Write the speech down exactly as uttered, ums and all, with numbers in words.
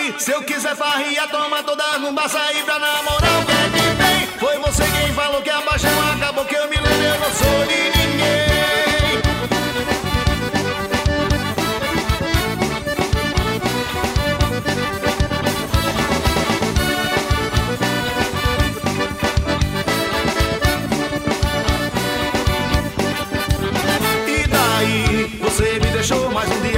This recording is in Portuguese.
daí? Se eu quiser farria, toma todas no bar, sair pra namorar, o que é que tem? Foi você quem falou que a paixão acabou, que eu me lembro, eu não sou de ninguém. E daí? Você me deixou mais um dia